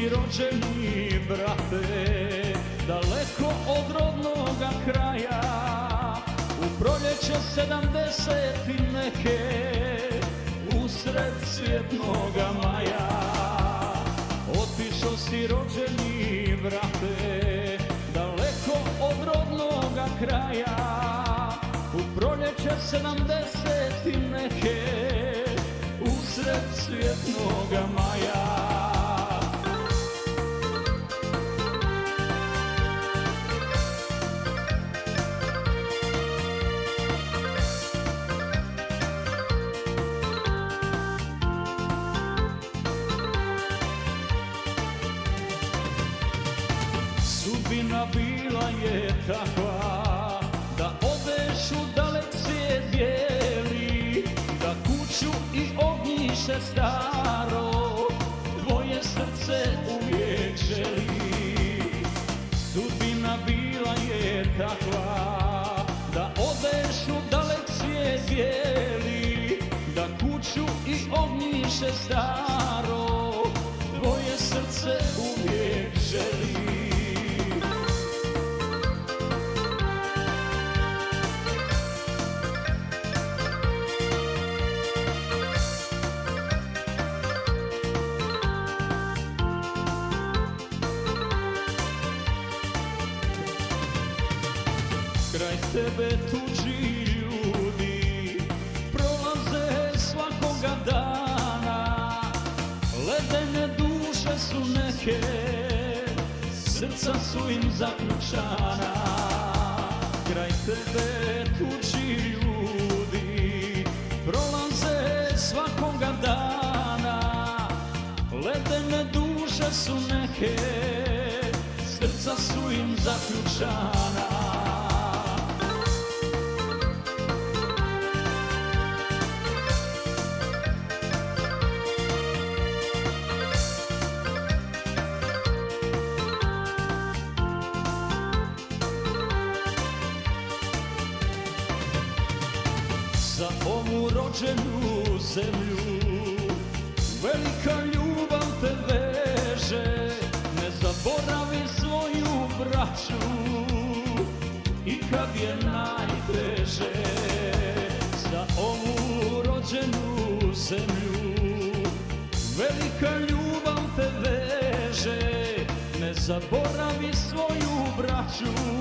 si rođeni, brate, daleko od rodnoga kraja. U proljeće 70 i neke, usred cvjetnoga maja. Otišao si rođeni, brate, daleko od rodnoga kraja. U proljeće 70 i neke, usred cvjetnoga maja. Sudbina bila je takva da odeš u dalek svijet bijeli, da kuću i ognjište staro tvoje srce uvijek želi. Sudbina bila je takva da odeš u dalek svijet bijeli, da kuću i ognjište staro tvoje srce uvijek želi. Kraj tebe tuđi ljudi prolaze svakoga dana, ledene duše su neke, srca su im zaključana. Kraj tebe tuđi ljudi prolaze svakoga dana, ledene duše su neke, srca su im zaključana. Za ovu rođenu zemlju velika ljubav te veže, ne zaboravi svoju braću i kad je najteže. Za ovu rođenu zemlju velika ljubav te veže, ne zaboravi svoju braću